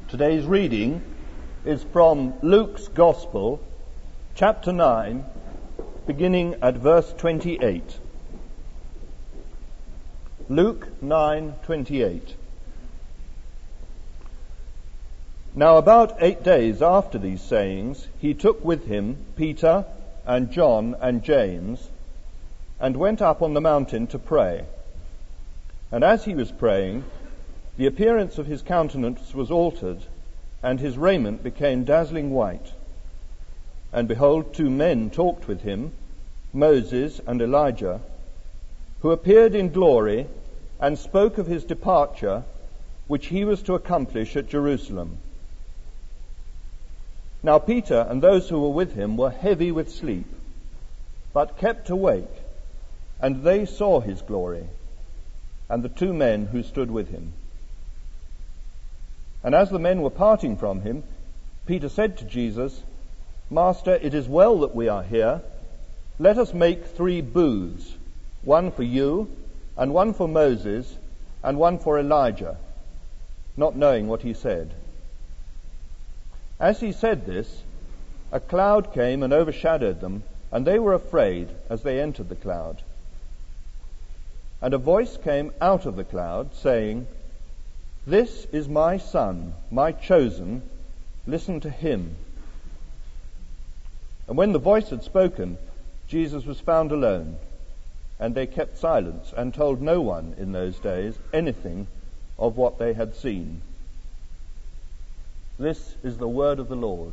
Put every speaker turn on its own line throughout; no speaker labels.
Today's reading is from Luke's Gospel, chapter 9, beginning at verse 28. Luke 9:28. Now about 8 days after these sayings, he took with him Peter and John and James, and went up on the mountain to pray. And as he was praying, the appearance of his countenance was altered, and his raiment became dazzling white. And behold, 2 men talked with him, Moses and Elijah, who appeared in glory and spoke of his departure, which he was to accomplish at Jerusalem. Now Peter and those who were with him were heavy with sleep, but kept awake, and they saw his glory, and the 2 men who stood with him. And as the men were parting from him, Peter said to Jesus, Master, it is well that we are here. Let us make 3 booths, one for you, and one for Moses, and one for Elijah, not knowing what he said. As he said this, a cloud came and overshadowed them, and they were afraid as they entered the cloud. And a voice came out of the cloud, saying, This is my Son, my chosen, listen to him. And when the voice had spoken, Jesus was found alone, and they kept silence and told no one in those days anything of what they had seen. This is the word of the Lord.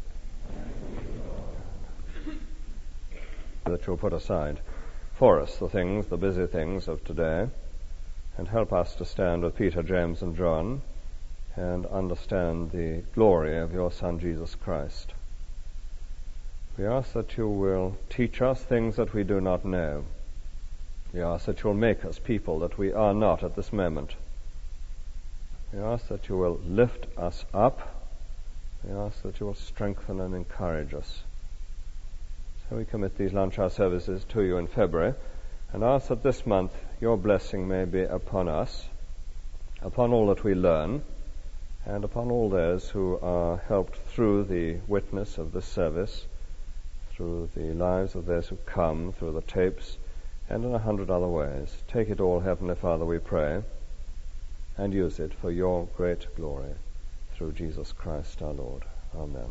That you'll put aside for us the busy things of today, and help us to stand with Peter, James, and John and understand the glory of your Son, Jesus Christ. We ask that you will teach us things that we do not know. We ask that you will make us people that we are not at this moment. We ask that you will lift us up. We ask that you will strengthen and encourage us. So we commit these lunch hour services to you in February, and ask that this month your blessing may be upon us, upon all that we learn, and upon all those who are helped through the witness of this service, through the lives of those who come, through the tapes, and in 100 other ways. Take it all, Heavenly Father, we pray, and use it for your great glory, through Jesus Christ our Lord. Amen.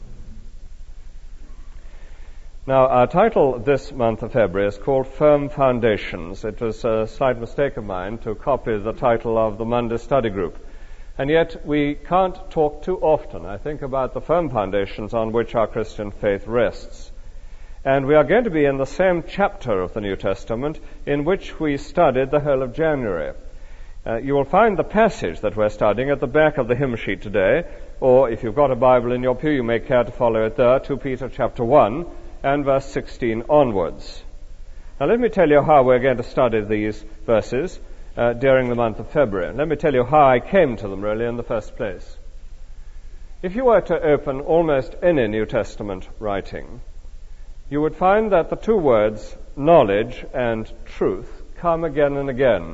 Now, our title this month of February is called Firm Foundations. It was a slight mistake of mine to copy the title of the Monday study group. And yet we can't talk too often, I think, about the firm foundations on which our Christian faith rests. And we are going to be in the same chapter of the New Testament in which we studied the whole of January. You will find the passage that we're studying at the back of the hymn sheet today, or if you've got a Bible in your pew, you may care to follow it there, 2 Peter chapter 1. And verse 16 onwards. Now let me tell you how we're going to study these verses during the month of February. Let me tell you how I came to them really in the first place. If you were to open almost any New Testament writing, you would find that the 2 words knowledge and truth come again and again.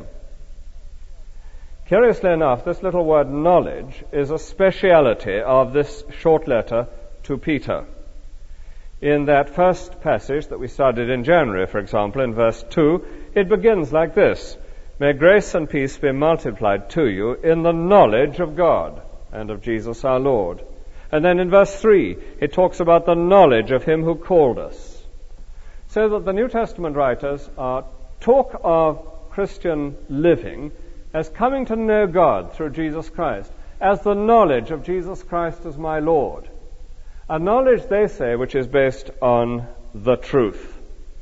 Curiously enough, this little word knowledge is a speciality of this short letter to Peter. In that first passage that we studied in January, for example, in verse 2, it begins like this: May grace and peace be multiplied to you in the knowledge of God and of Jesus our Lord. And then in verse 3, it talks about the knowledge of him who called us. So that the New Testament writers talk of Christian living as coming to know God through Jesus Christ, as the knowledge of Jesus Christ as my Lord. A knowledge, they say, which is based on the truth.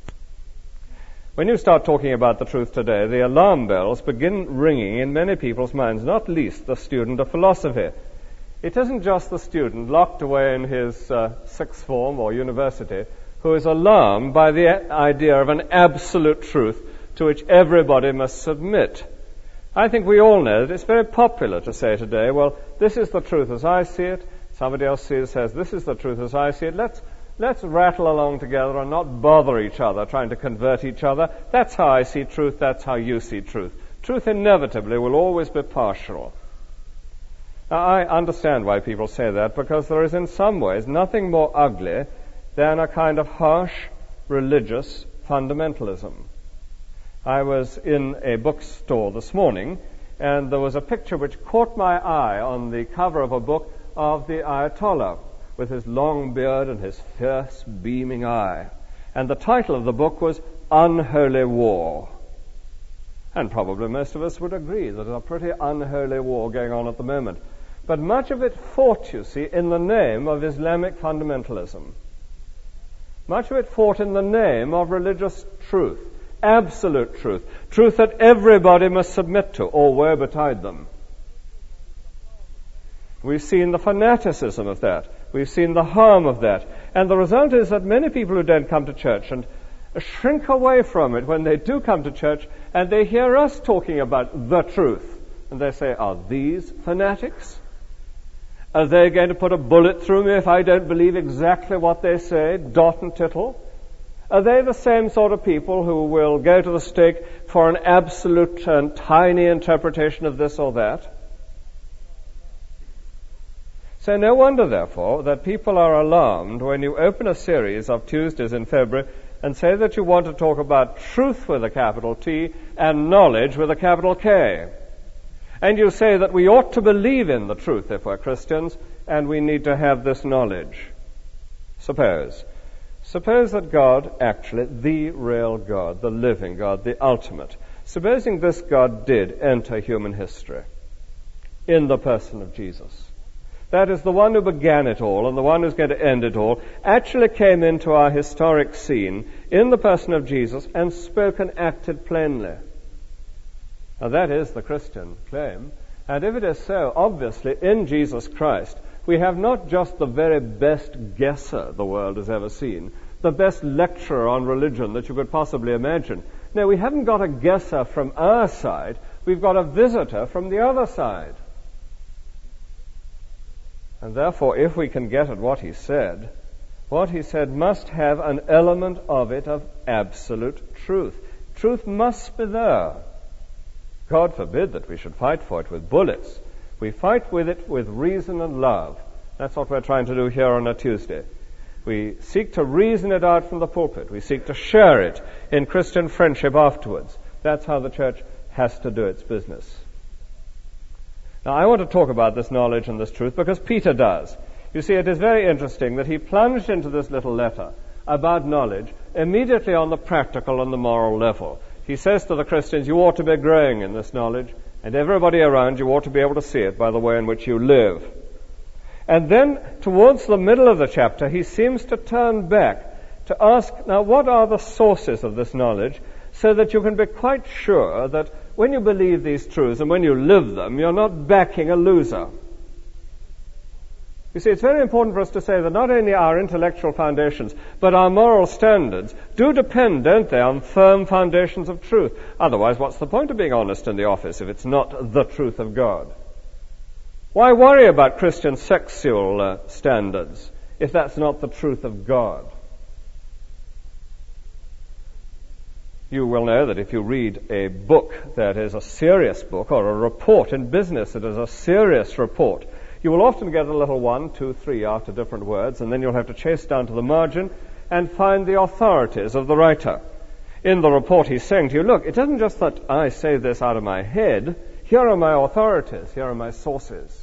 When you start talking about the truth today, the alarm bells begin ringing in many people's minds, not least the student of philosophy. It isn't just the student locked away in his sixth form or university who is alarmed by the idea of an absolute truth to which everybody must submit. I think we all know that it's very popular to say today, well, this is the truth as I see it. Somebody else says, this is the truth as I see it. Let's rattle along together and not bother each other, trying to convert each other. That's how I see truth, that's how you see truth. Truth inevitably will always be partial. Now, I understand why people say that, because there is in some ways nothing more ugly than a kind of harsh religious fundamentalism. I was in a bookstore this morning, and there was a picture which caught my eye on the cover of a book of the Ayatollah, with his long beard and his fierce, beaming eye. And the title of the book was Unholy War. And probably most of us would agree that there's a pretty unholy war going on at the moment. But much of it fought, you see, in the name of Islamic fundamentalism. Much of it fought in the name of religious truth, absolute truth, truth that everybody must submit to, or woe betide them. We've seen the fanaticism of that. We've seen the harm of that. And the result is that many people who don't come to church and shrink away from it when they do come to church, and they hear us talking about the truth. And they say, are these fanatics? Are they going to put a bullet through me if I don't believe exactly what they say, dot and tittle? Are they the same sort of people who will go to the stake for an absolute and tiny interpretation of this or that? So no wonder, therefore, that people are alarmed when you open a series of Tuesdays in February and say that you want to talk about truth with a capital T and knowledge with a capital K. And you say that we ought to believe in the truth if we're Christians, and we need to have this knowledge. Suppose that God, actually, the real God, the living God, the ultimate, supposing this God did enter human history in the person of Jesus. That is, the one who began it all and the one who's going to end it all, actually came into our historic scene in the person of Jesus and spoke and acted plainly. Now that is the Christian claim. And if it is so, obviously, in Jesus Christ, we have not just the very best guesser the world has ever seen, the best lecturer on religion that you could possibly imagine. No, we haven't got a guesser from our side. We've got a visitor from the other side. And therefore, if we can get at what he said must have an element of it of absolute truth. Truth must be there. God forbid that we should fight for it with bullets. We fight with it with reason and love. That's what we're trying to do here on a Tuesday. We seek to reason it out from the pulpit. We seek to share it in Christian friendship afterwards. That's how the church has to do its business. Now, I want to talk about this knowledge and this truth because Peter does. You see, it is very interesting that he plunged into this little letter about knowledge immediately on the practical and the moral level. He says to the Christians, you ought to be growing in this knowledge, and everybody around you ought to be able to see it by the way in which you live. And then, towards the middle of the chapter, he seems to turn back to ask, now, what are the sources of this knowledge, so that you can be quite sure that when you believe these truths and when you live them, you're not backing a loser. You see, it's very important for us to say that not only our intellectual foundations, but our moral standards do depend, don't they, on firm foundations of truth. Otherwise, what's the point of being honest in the office if it's not the truth of God? Why worry about Christian sexual standards if that's not the truth of God? You will know that if you read a book that is a serious book, or a report in business that is a serious report, you will often get a little 1, 2, 3 after different words, and then you'll have to chase down to the margin and find the authorities of the writer. In the report he's saying to you, look, it isn't just that I say this out of my head. Here are my authorities. Here are my sources.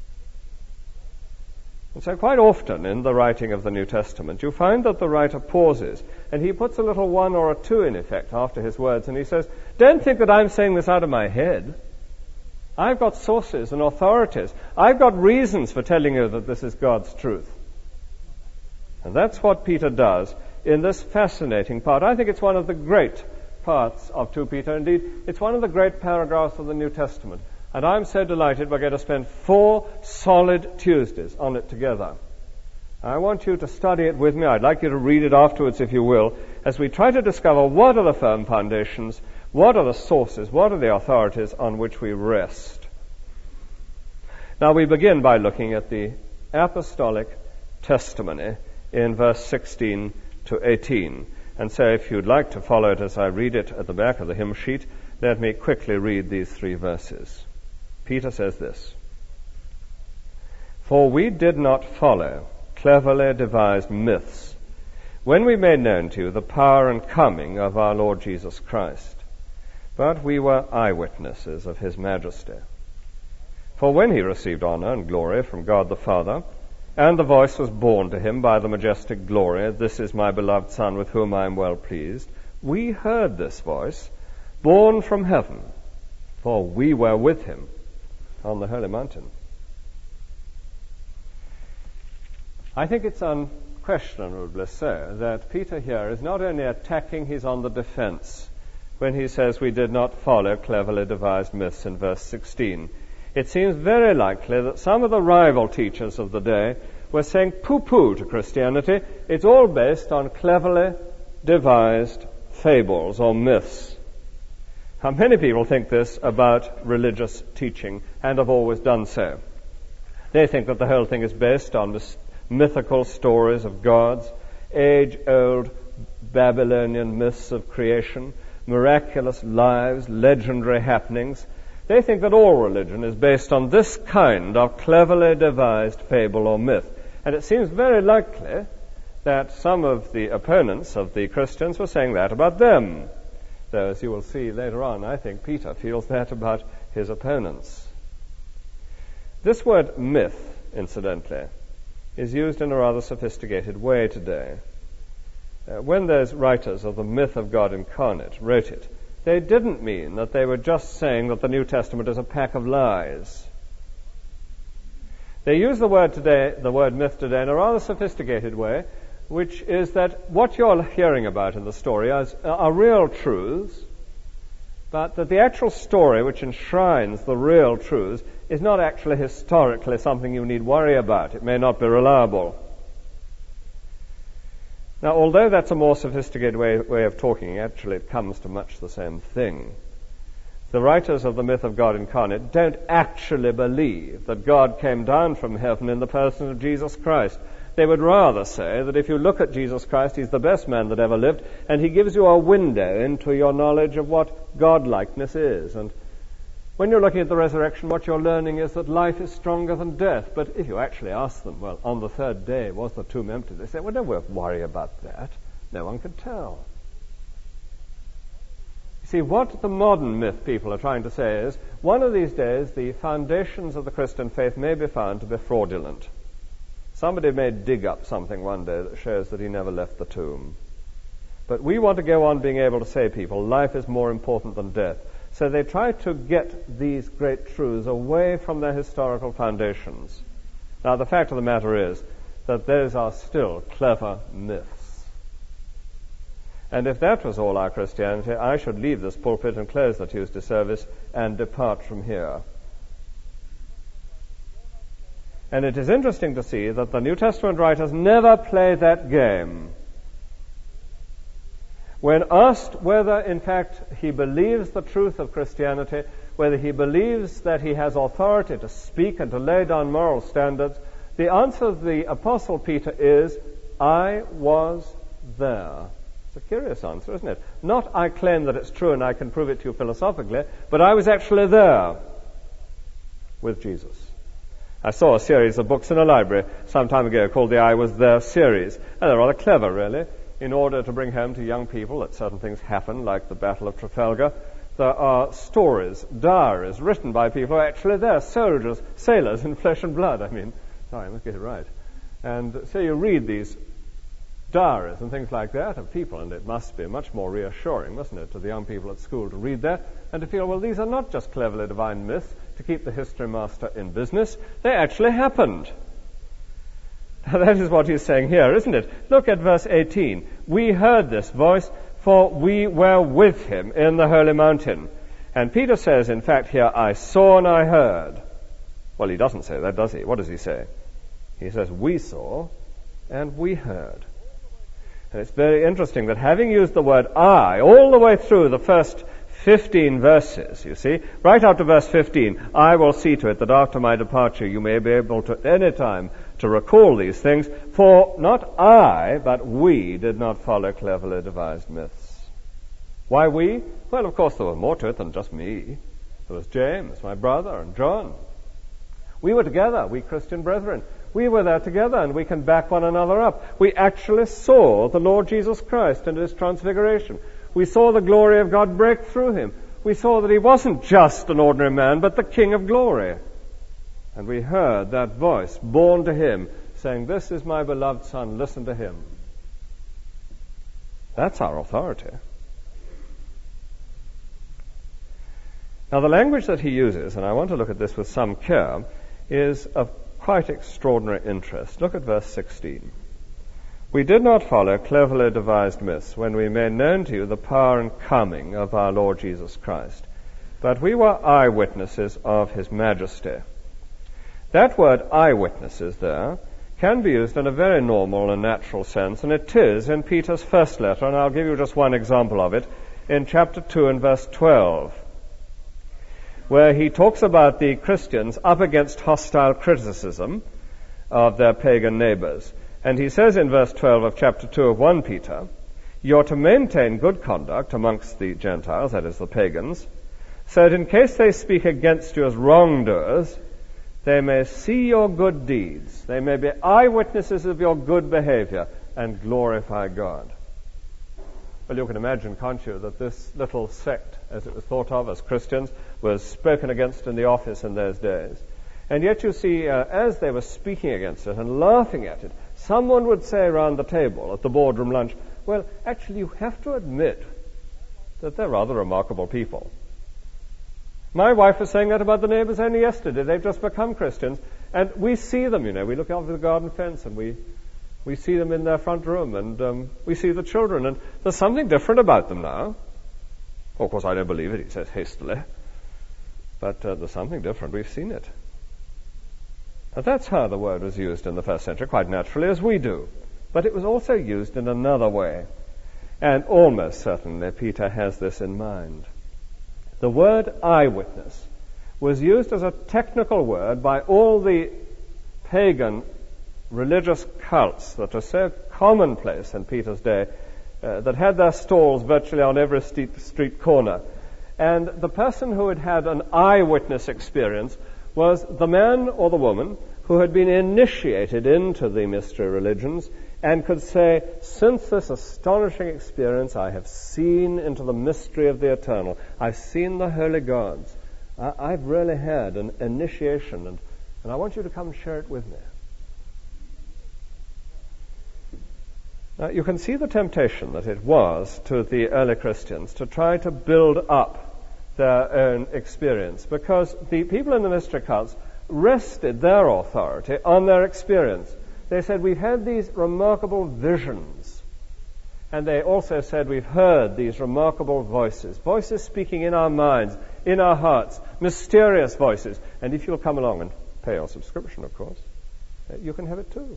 And so quite often in the writing of the New Testament, you find that the writer pauses, and he puts a little 1 or a 2 in effect after his words, and he says, don't think that I'm saying this out of my head. I've got sources and authorities. I've got reasons for telling you that this is God's truth. And that's what Peter does in this fascinating part. I think it's one of the great parts of 2 Peter. Indeed, it's one of the great paragraphs of the New Testament. And I'm so delighted we're going to spend 4 solid Tuesdays on it together. I want you to study it with me. I'd like you to read it afterwards, if you will, as we try to discover what are the firm foundations, what are the sources, what are the authorities on which we rest. Now we begin by looking at the apostolic testimony in verse 16 to 18. And so if you'd like to follow it as I read it at the back of the hymn sheet, let me quickly read these 3 verses. Peter says this, For we did not follow cleverly devised myths when we made known to you the power and coming of our Lord Jesus Christ, but we were eyewitnesses of his majesty. For when he received honor and glory from God the Father, and the voice was borne to him by the majestic glory, "This is my beloved Son, with whom I am well pleased," we heard this voice, borne from heaven, for we were with him on the holy mountain. I think it's unquestionably so that Peter here is not only attacking, he's on the defense when he says we did not follow cleverly devised myths in verse 16. It seems very likely that some of the rival teachers of the day were saying pooh-pooh to Christianity. It's all based on cleverly devised fables or myths. Now, many people think this about religious teaching and have always done so. They think that the whole thing is based on mythical stories of gods, age-old Babylonian myths of creation, miraculous lives, legendary happenings. They think that all religion is based on this kind of cleverly devised fable or myth. And it seems very likely that some of the opponents of the Christians were saying that about them. Though, as you will see later on, I think Peter feels that about his opponents. This word myth, incidentally, is used in a rather sophisticated way today. When those writers of the myth of God incarnate wrote it, they didn't mean that they were just saying that the New Testament is a pack of lies. They use the word myth today, in a rather sophisticated way, which is that what you're hearing about in the story are real truths, but that the actual story which enshrines the real truths is not actually historically something you need worry about. It may not be reliable. Now, although that's a more sophisticated way of talking, actually it comes to much the same thing. The writers of the myth of God incarnate don't actually believe that God came down from heaven in the person of Jesus Christ. They would rather say that if you look at Jesus Christ, he's the best man that ever lived, and he gives you a window into your knowledge of what godlikeness is. And when you're looking at the resurrection, what you're learning is that life is stronger than death. But if you actually ask them, well, on the third day, was the tomb empty? They say, well, don't worry about that. No one can tell. You see, what the modern myth people are trying to say is, one of these days, the foundations of the Christian faith may be found to be fraudulent. Somebody may dig up something one day that shows that he never left the tomb. But we want to go on being able to say to people, life is more important than death. So they try to get these great truths away from their historical foundations. Now, the fact of the matter is that those are still clever myths. And if that was all our Christianity, I should leave this pulpit and close the Tuesday service and depart from here. And it is interesting to see that the New Testament writers never play that game. When asked whether, in fact, he believes the truth of Christianity, whether he believes that he has authority to speak and to lay down moral standards, the answer of the Apostle Peter is, I was there. It's a curious answer, isn't it? Not, I claim that it's true and I can prove it to you philosophically, but I was actually there with Jesus. I saw a series of books in a library some time ago called the I Was There series. And they're rather clever, really. In order to bring home to young people that certain things happen, like the Battle of Trafalgar, there are stories, diaries, written by people who are actually there, soldiers, sailors in flesh and blood. I must get it right. And so you read these diaries and things like that of people, and it must be much more reassuring, mustn't it, to the young people at school to read that and to feel, well, these are not just cleverly divine myths to keep the history master in business. They actually happened. Now, that is what he's saying here, isn't it? Look at verse 18. We heard this voice, for we were with him in the holy mountain. And Peter says, in fact, here, I saw and I heard. Well, he doesn't say that, does he? What does he say? He says, we saw and we heard. And it's very interesting that having used the word I all the way through the first 15 verses, you see, right up to verse 15, I will see to it that after my departure you may be able to at any time to recall these things, for not I, but we did not follow cleverly devised myths. Why we? Well, of course, there was more to it than just me. There was James, my brother, and John. We were together, we Christian brethren. We were there together, and we can back one another up. We actually saw the Lord Jesus Christ and his transfiguration. We saw the glory of God break through him. We saw that he wasn't just an ordinary man, but the King of glory. And we heard that voice borne to him, saying, "This is my beloved Son, listen to him." That's our authority. Now, the language that he uses, and I want to look at this with some care, is of quite extraordinary interest. Look at verse 16. "We did not follow cleverly devised myths when we made known to you the power and coming of our Lord Jesus Christ, but we were eyewitnesses of his majesty." That word eyewitnesses there can be used in a very normal and natural sense, and it is in Peter's first letter, and I'll give you just one example of it, in chapter 2 and verse 12, where he talks about the Christians up against hostile criticism of their pagan neighbors. And he says in verse 12 of chapter 2 of 1 Peter, "You're to maintain good conduct amongst the Gentiles," that is the pagans, "so that in case they speak against you as wrongdoers, they may see your good deeds. They may be eyewitnesses of your good behavior and glorify God." Well, you can imagine, can't you, that this little sect, as it was thought of as Christians, was spoken against in the office in those days. And yet you see, as they were speaking against it and laughing at it, someone would say around the table at the boardroom lunch, "Well, actually, you have to admit that they're rather remarkable people." My wife was saying that about the neighbors only yesterday. They've just become Christians, and we see them, we look over the garden fence, and we see them in their front room, and we see the children, and there's something different about them now. Of course, I don't believe it, he says hastily, but there's something different. We've seen it. But that's how the word was used in the first century, quite naturally, as we do. But it was also used in another way, and almost certainly Peter has this in mind. The word eyewitness was used as a technical word by all the pagan religious cults that are so commonplace in Peter's day, that had their stalls virtually on every street corner. And the person who had had an eyewitness experience was the man or the woman who had been initiated into the mystery religions and could say, "Since this astonishing experience, I have seen into the mystery of the eternal. I've seen the holy gods. I've really had an initiation, and I want you to come share it with me." Now, you can see the temptation that it was to the early Christians to try to build up their own experience, because the people in the mystery cults rested their authority on their experience. They said, "We've had these remarkable visions." And they also said, "We've heard these remarkable voices speaking in our minds, in our hearts, mysterious voices. And if you'll come along and pay your subscription, of course, you can have it too."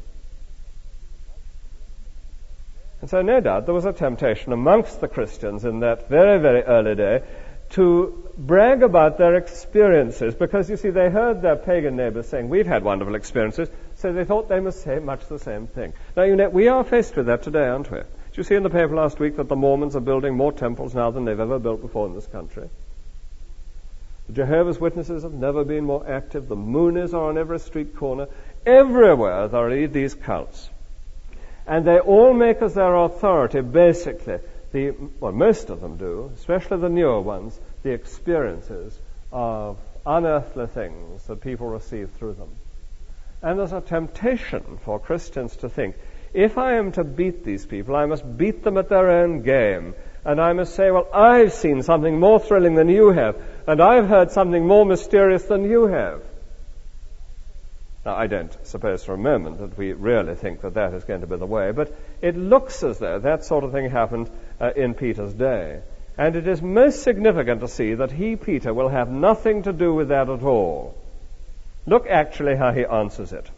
And so no doubt there was a temptation amongst the Christians in that very, very early day to brag about their experiences, because, you see, they heard their pagan neighbors saying, "We've had wonderful experiences," so they thought they must say much the same thing. Now, we are faced with that today, aren't we? Did you see in the paper last week that the Mormons are building more temples now than they've ever built before in this country? The Jehovah's Witnesses have never been more active. The Moonies are on every street corner. Everywhere there are these cults. And they all make as their authority, basically, most of them do, especially the newer ones, the experiences of unearthly things that people receive through them. And there's a temptation for Christians to think, if I am to beat these people, I must beat them at their own game. And I must say, "Well, I've seen something more thrilling than you have, and I've heard something more mysterious than you have." Now, I don't suppose for a moment that we really think that that is going to be the way, but it looks as though that sort of thing happened in Peter's day. And it is most significant to see that he, Peter, will have nothing to do with that at all. Look actually how he answers it.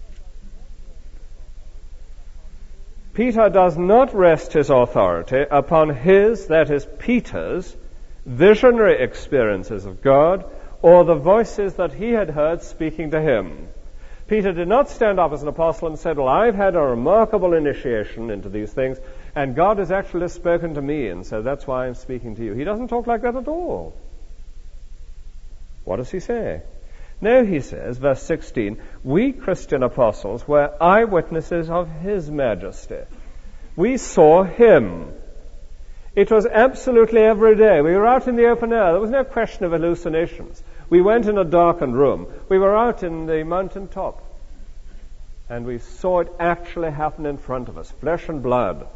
Peter does not rest his authority upon his, that is Peter's, visionary experiences of God or the voices that he had heard speaking to him. Peter did not stand up as an apostle and said, "Well, I've had a remarkable initiation into these things, and God has actually spoken to me, and so that's why I'm speaking to you." He doesn't talk like that at all. What does he say? No, he says, verse 16, we Christian apostles were eyewitnesses of his majesty. We saw him. It was absolutely every day. We were out in the open air. There was no question of hallucinations. We went in a darkened room. We were out in the mountain top. And we saw it actually happen in front of us, flesh and blood.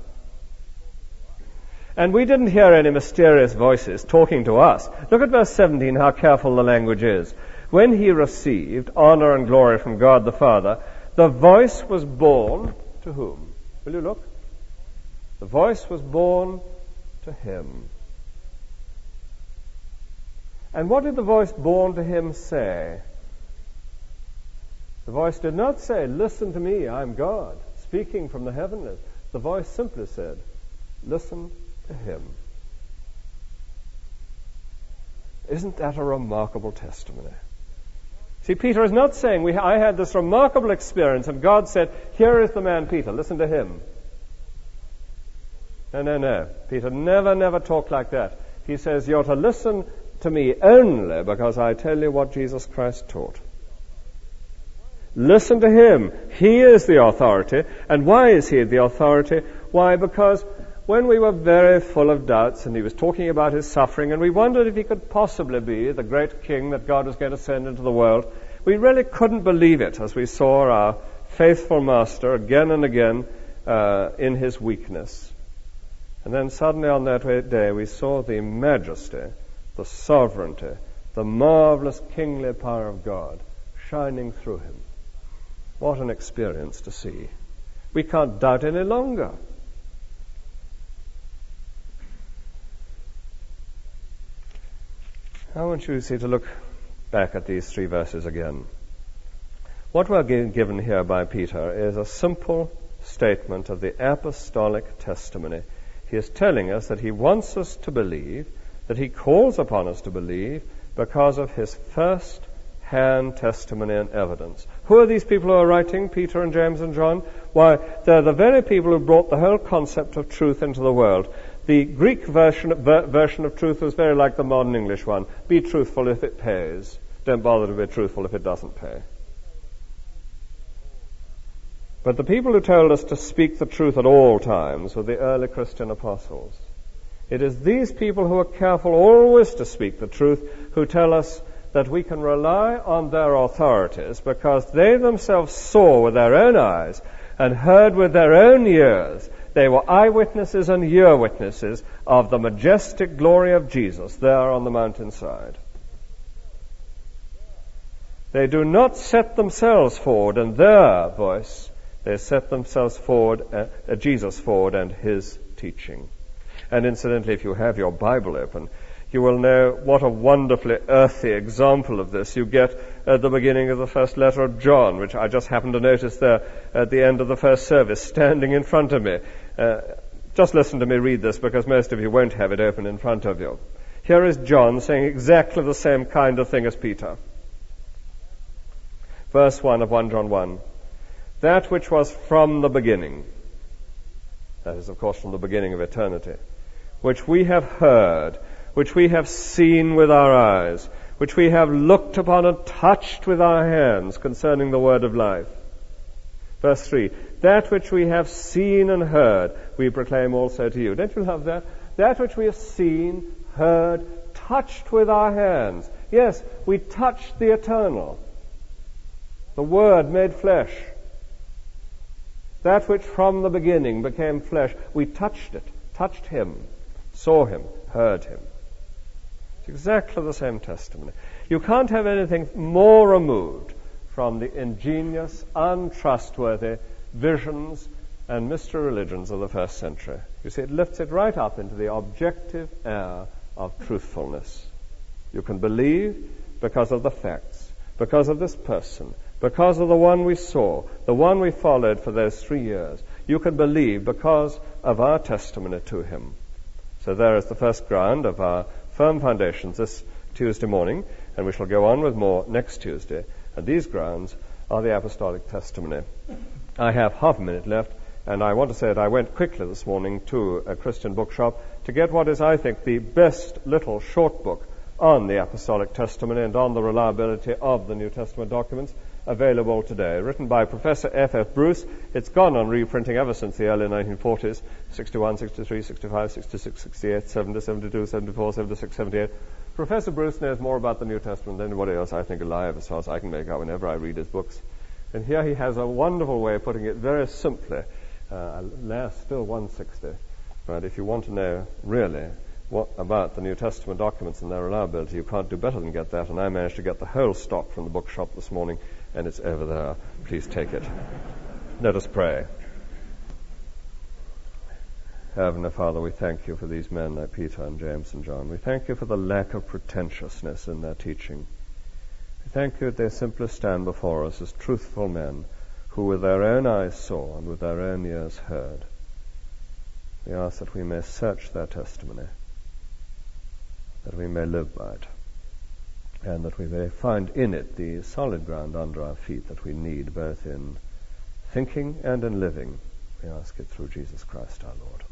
And we didn't hear any mysterious voices talking to us. Look at verse 17, how careful the language is. When he received honor and glory from God the Father, the voice was borne to whom? Will you look? The voice was borne to him. And what did the voice borne to him say? The voice did not say, listen to me, I'm God, speaking from the heavenlies. The voice simply said, listen to him. Isn't that a remarkable testimony? See, Peter is not saying, I had this remarkable experience and God said, here is the man Peter, listen to him. No. Peter never talked like that. He says, you're to listen to me only because I tell you what Jesus Christ taught. Listen to him. He is the authority. And why is he the authority? Why? Because when we were very full of doubts and he was talking about his suffering and we wondered if he could possibly be the great king that God was going to send into the world, we really couldn't believe it as we saw our faithful master again and again in his weakness. And then suddenly on that day we saw the majesty, the sovereignty, the marvelous kingly power of God shining through him. What an experience to see. We can't doubt any longer. I want you to look back at these 3 verses again. What we're given here by Peter is a simple statement of the apostolic testimony. He is telling us that he wants us to believe, that he calls upon us to believe, because of his first-hand testimony and evidence. Who are these people who are writing, Peter and James and John? Why, they're the very people who brought the whole concept of truth into the world. The Greek version of truth was very like the modern English one. Be truthful if it pays. Don't bother to be truthful if it doesn't pay. But the people who told us to speak the truth at all times were the early Christian apostles. It is these people who are careful always to speak the truth who tell us that we can rely on their authorities because they themselves saw with their own eyes and heard with their own ears. They were eyewitnesses and ear witnesses of the majestic glory of Jesus there on the mountainside. They do not set themselves forward in their voice. They set themselves forward, Jesus forward and his teaching. And incidentally, if you have your Bible open, you will know what a wonderfully earthy example of this you get at the beginning of the first letter of John, which I just happened to notice there at the end of the first service, standing in front of me. Just listen to me read this, because most of you won't have it open in front of you. Here is John saying exactly the same kind of thing as Peter. Verse 1 of 1 John 1. That which was from the beginning, that is, of course, from the beginning of eternity, which we have heard, which we have seen with our eyes, which we have looked upon and touched with our hands concerning the word of life. Verse 3, that which we have seen and heard, we proclaim also to you. Don't you love that? That which we have seen, heard, touched with our hands. Yes, we touched the eternal, the Word made flesh. That which from the beginning became flesh, we touched it, touched him, saw him, heard him. It's exactly the same testimony. You can't have anything more removed from the ingenious, untrustworthy visions and mystery religions of the first century. You see, it lifts it right up into the objective air of truthfulness. You can believe because of the facts, because of this person, because of the one we saw, the one we followed for those 3 years. You can believe because of our testimony to him. So there is the first ground of our firm foundations this Tuesday morning, and we shall go on with more next Tuesday. And these grounds are the apostolic testimony. I have half a minute left, and I want to say that I went quickly this morning to a Christian bookshop to get what is, I think, the best little short book on the apostolic testimony and on the reliability of the New Testament documents available today. Written by Professor F.F. Bruce. It's gone on reprinting ever since the early 1940s, 61, 63, 65, 66, 68, 70, 72, 74, 76, 78. Professor Bruce knows more about the New Testament than anybody else, I think, alive, as far as I can make out whenever I read his books. And here he has a wonderful way of putting it very simply. Still 160. But if you want to know really what about the New Testament documents and their reliability, you can't do better than get that. And I managed to get the whole stock from the bookshop this morning, and it's over there. Please take it. Let us pray. Heavenly Father, we thank you for these men like Peter and James and John. We thank you for the lack of pretentiousness in their teaching. We thank you that they simply stand before us as truthful men who with their own eyes saw and with their own ears heard. We ask that we may search their testimony, that we may live by it, and that we may find in it the solid ground under our feet that we need both in thinking and in living. We ask it through Jesus Christ our Lord.